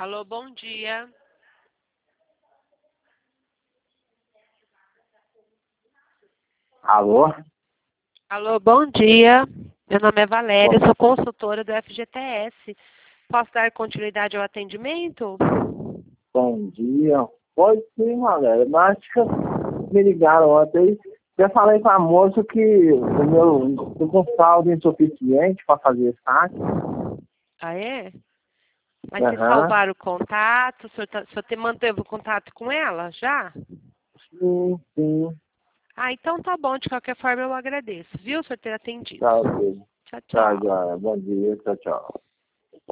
Alô, bom dia. Alô? Alô, bom dia. Meu nome é Valéria, sou consultora do FGTS. Posso dar continuidade ao atendimento? Bom dia. Pode sim, Valéria. Mas acho que me ligaram ontem. Já falei com a moça que o meu tô com saldo insuficiente para fazer saque. Ah, é? Mas vocês Aham. salvaram o contato? O senhor manteve o contato com ela já? Sim, sim. Ah, então tá bom. De qualquer forma, eu agradeço, viu, o senhor ter atendido. Tá, ok. Tchau, Tá, tchau. Joia. Bom dia. Tchau, tchau.